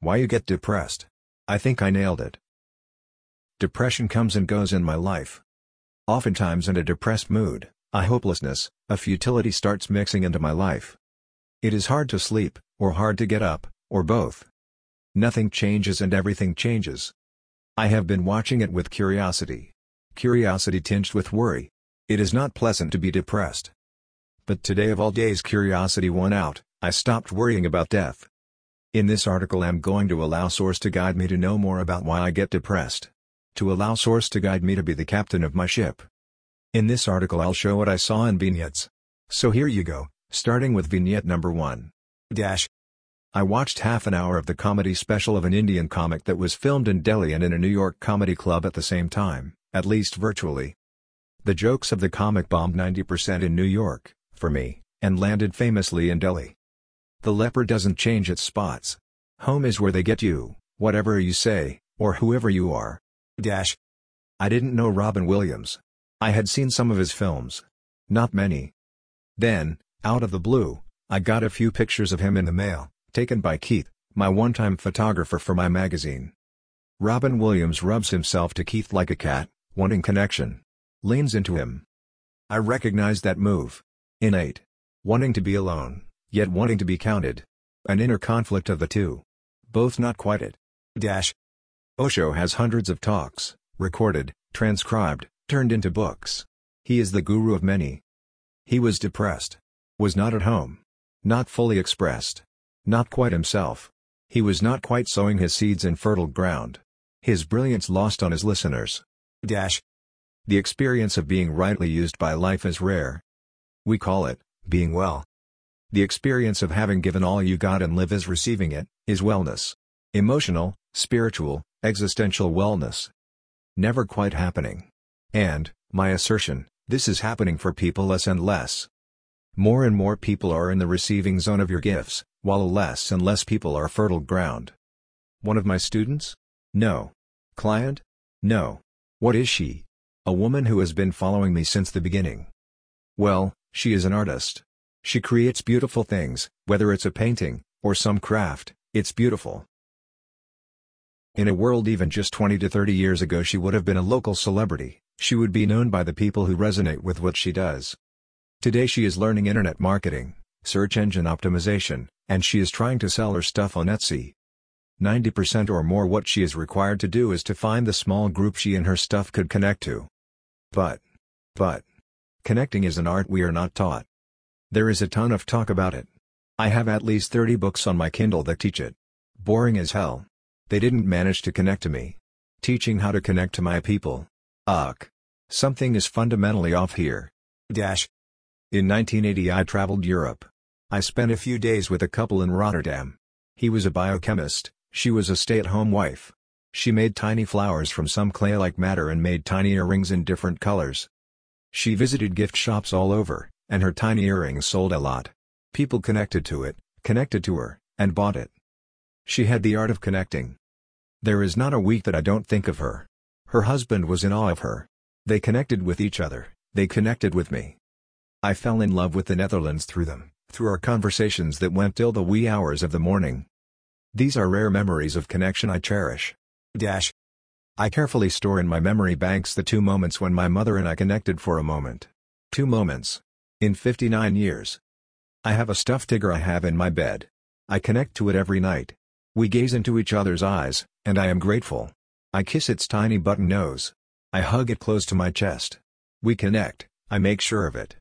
Why you get depressed? I think I nailed it. Depression comes and goes in my life. Oftentimes in a depressed mood, a hopelessness, a futility starts mixing into my life. It is hard to sleep, or hard to get up, or both. Nothing changes and everything changes. I have been watching it with curiosity. Curiosity tinged with worry. It is not pleasant to be depressed. But today of all days curiosity won out. I stopped worrying about death. In this article I'm going to allow Source to guide me to know more about why I get depressed. To allow Source to guide me to be the captain of my ship. In this article I'll show what I saw in vignettes. So here you go, starting with vignette number 1. I watched half an hour of the comedy special of an Indian comic that was filmed in Delhi and in a New York comedy club at the same time, at least virtually. The jokes of the comic bombed 90% in New York, for me, and landed famously in Delhi. The leopard doesn't change its spots. Home is where they get you, whatever you say, or whoever you are. I didn't know Robin Williams. I had seen some of his films. Not many. Then, out of the blue, I got a few pictures of him in the mail, taken by Keith, my one-time photographer for my magazine. Robin Williams rubs himself to Keith like a cat, wanting connection. Leans into him. I recognized that move. Innate. Wanting to be alone, yet wanting to be counted. An inner conflict of the two. Both not quite it. Osho has hundreds of talks, recorded, transcribed, turned into books. He is the guru of many. He was depressed. Was not at home. Not fully expressed. Not quite himself. He was not quite sowing his seeds in fertile ground. His brilliance lost on his listeners. The experience of being rightly used by life is rare. We call it, being well. The experience of having given all you got and live as receiving it, is wellness. Emotional, spiritual, existential wellness. Never quite happening. And, my assertion, this is happening for people less and less. More and more people are in the receiving zone of your gifts, while less and less people are fertile ground. One of my students? No. Client? No. What is she? A woman who has been following me since the beginning. Well, she is an artist. She creates beautiful things, whether it's a painting, or some craft, it's beautiful. In a world even just 20 to 30 years ago she would have been a local celebrity, she would be known by the people who resonate with what she does. Today she is learning internet marketing, search engine optimization, and she is trying to sell her stuff on Etsy. 90% or more what she is required to do is to find the small group she and her stuff could connect to. But, connecting is an art we are not taught. There is a ton of talk about it. I have at least 30 books on my Kindle that teach it. Boring as hell. They didn't manage to connect to me. Teaching how to connect to my people. Ugh. Something is fundamentally off here. In 1980 I traveled Europe. I spent a few days with a couple in Rotterdam. He was a biochemist, she was a stay-at-home wife. She made tiny flowers from some clay-like matter and made tiny earrings in different colors. She visited gift shops all over, and her tiny earrings sold a lot. People connected to it, connected to her, and bought it. She had the art of connecting. There is not a week that I don't think of her. Her husband was in awe of her. They connected with each other, they connected with me. I fell in love with the Netherlands through them, through our conversations that went till the wee hours of the morning. These are rare memories of connection I cherish. I carefully store in my memory banks the 2 moments when my mother and I connected for a moment. 2 moments. In 59 years. I have a stuffed tiger I have in my bed. I connect to it every night. We gaze into each other's eyes, and I am grateful. I kiss its tiny button nose. I hug it close to my chest. We connect, I make sure of it.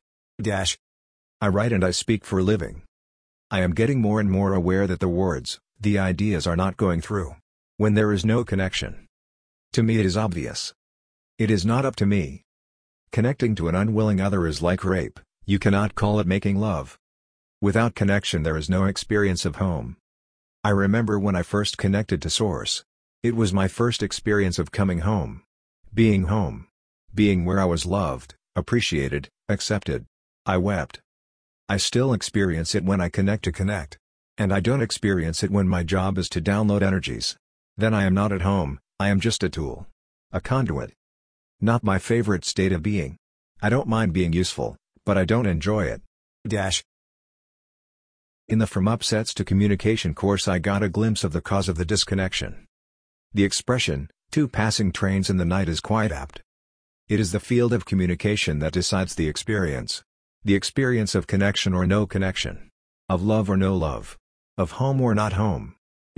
I write and I speak for a living. I am getting more and more aware that the words, the ideas are not going through. When there is no connection. To me it is obvious. It is not up to me. Connecting to an unwilling other is like rape, you cannot call it making love. Without connection there is no experience of home. I remember when I first connected to Source. It was my first experience of coming home. Being home. Being where I was loved, appreciated, accepted. I wept. I still experience it when I connect to connect. And I don't experience it when my job is to download energies. Then I am not at home, I am just a tool. A conduit. Not my favorite state of being. I don't mind being useful, but I don't enjoy it. In the From Upsets to Communication course I got a glimpse of the cause of the disconnection. The expression, two passing trains in the night is quite apt. It is the field of communication that decides the experience. The experience of connection or no connection. Of love or no love. Of home or not home.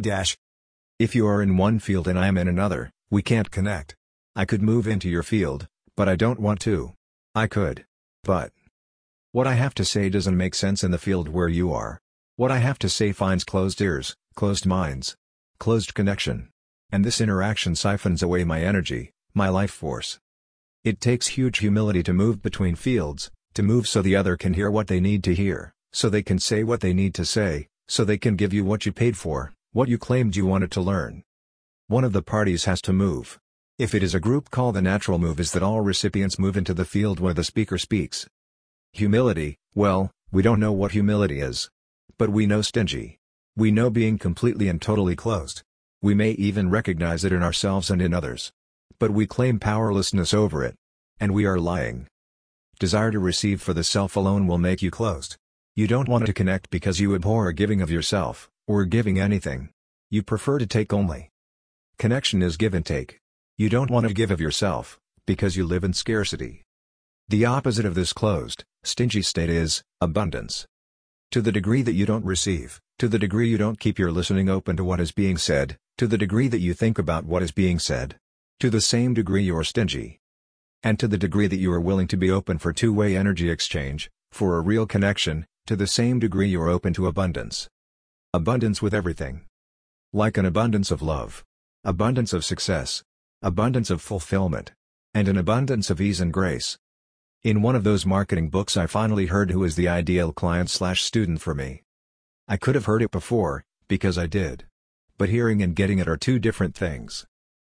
If you are in one field and I am in another, we can't connect. I could move into your field, but I don't want to. I could. But what I have to say doesn't make sense in the field where you are. What I have to say finds closed ears, closed minds. Closed connection. And this interaction siphons away my energy, my life force. It takes huge humility to move between fields, to move so the other can hear what they need to hear, so they can say what they need to say, so they can give you what you paid for, what you claimed you wanted to learn. One of the parties has to move. If it is a group call, the natural move is that all recipients move into the field where the speaker speaks. Humility, well, we don't know what humility is. But we know stingy. We know being completely and totally closed. We may even recognize it in ourselves and in others. But we claim powerlessness over it. And we are lying. Desire to receive for the self alone will make you closed. You don't want to connect because you abhor giving of yourself, or giving anything. You prefer to take only. Connection is give and take. You don't want to give of yourself, because you live in scarcity. The opposite of this closed, stingy state is abundance. To the degree that you don't receive, to the degree you don't keep your listening open to what is being said, to the degree that you think about what is being said, to the same degree you are stingy. And to the degree that you are willing to be open for two-way energy exchange, for a real connection, to the same degree you are open to abundance. Abundance with everything. Like an abundance of love. Abundance of success. Abundance of fulfillment. And an abundance of ease and grace. In one of those marketing books I finally heard who is the ideal client/student for me. I could have heard it before, because I did. But hearing and getting it are two different things.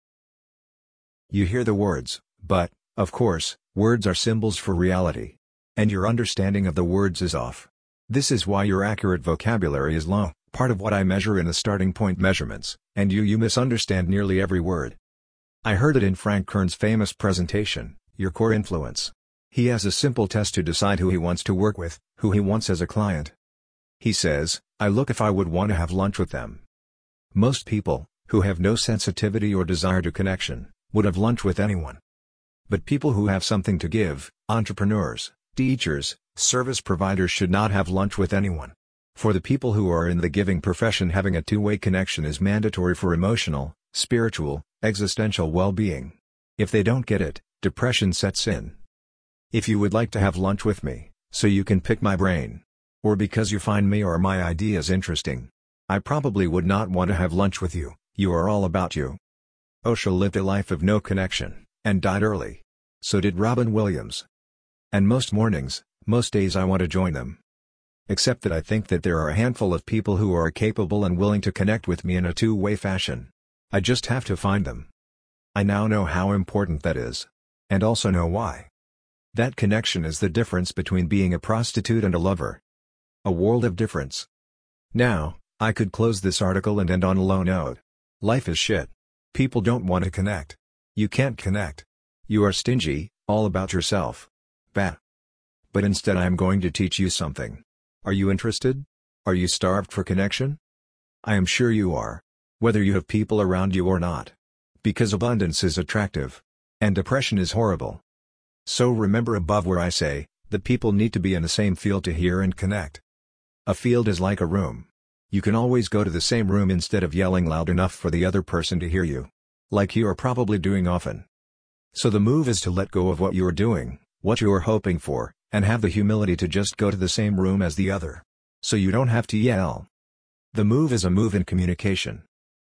You hear the words, but, of course, words are symbols for reality. And your understanding of the words is off. This is why your accurate vocabulary is low, part of what I measure in the starting point measurements, and you misunderstand nearly every word. I heard it in Frank Kern's famous presentation, Your Core Influence. He has a simple test to decide who he wants to work with, who he wants as a client. He says, I look if I would want to have lunch with them. Most people, who have no sensitivity or desire to connection, would have lunch with anyone. But people who have something to give, entrepreneurs, teachers, service providers should not have lunch with anyone. For the people who are in the giving profession, having a two-way connection is mandatory for emotional, spiritual, existential well-being. If they don't get it, depression sets in. If you would like to have lunch with me, so you can pick my brain, or because you find me or my ideas interesting, I probably would not want to have lunch with you. You are all about you. Osho lived a life of no connection, and died early. So did Robin Williams. And most mornings, most days I want to join them. Except that I think that there are a handful of people who are capable and willing to connect with me in a two-way fashion. I just have to find them. I now know how important that is. And also know why. That connection is the difference between being a prostitute and a lover. A world of difference. Now, I could close this article and end on a low note. Life is shit. People don't want to connect. You can't connect. You are stingy, all about yourself. Bah. But instead I am going to teach you something. Are you interested? Are you starved for connection? I am sure you are. Whether you have people around you or not. Because abundance is attractive. And depression is horrible. So remember above where I say, the people need to be in the same field to hear and connect. A field is like a room. You can always go to the same room instead of yelling loud enough for the other person to hear you. Like you are probably doing often. So the move is to let go of what you are doing, what you are hoping for, and have the humility to just go to the same room as the other. So you don't have to yell. The move is a move in communication.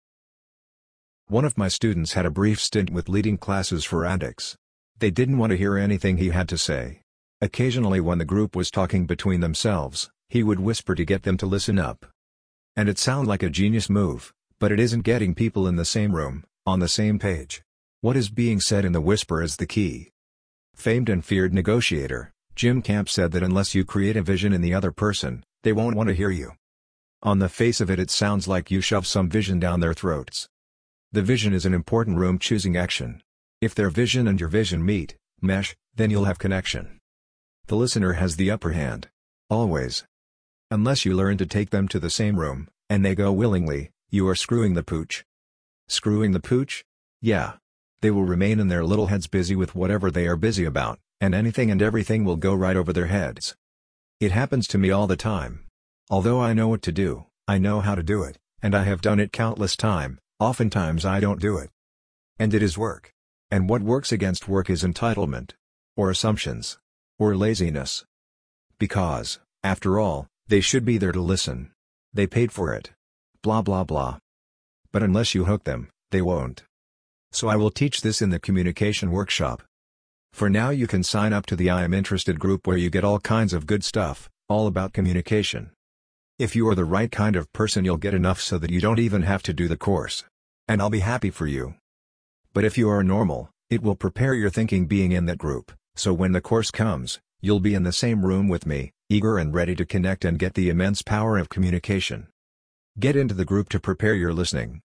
One of my students had a brief stint with leading classes for addicts. They didn't want to hear anything he had to say. Occasionally when the group was talking between themselves, he would whisper to get them to listen up. And it sounded like a genius move, but it isn't getting people in the same room, on the same page. What is being said in the whisper is the key. Famed and feared negotiator, Jim Camp said that unless you create a vision in the other person, they won't want to hear you. On the face of it, it sounds like you shove some vision down their throats. The vision is an important room choosing action. If their vision and your vision meet, mesh, then you'll have connection. The listener has the upper hand. Always. Unless you learn to take them to the same room, and they go willingly, you are screwing the pooch. Screwing the pooch? Yeah. They will remain in their little heads busy with whatever they are busy about, and anything and everything will go right over their heads. It happens to me all the time. Although I know what to do, I know how to do it, and I have done it countless times, oftentimes I don't do it. And it is work. And what works against work is entitlement. Or assumptions. Or laziness. Because, after all, they should be there to listen. They paid for it. Blah blah blah. But unless you hook them, they won't. So I will teach this in the communication workshop. For now you can sign up to the I Am Interested group where you get all kinds of good stuff, all about communication. If you are the right kind of person you'll get enough so that you don't even have to do the course. And I'll be happy for you. But if you are normal, it will prepare your thinking being in that group, so when the course comes, you'll be in the same room with me, eager and ready to connect and get the immense power of communication. Get into the group to prepare your listening.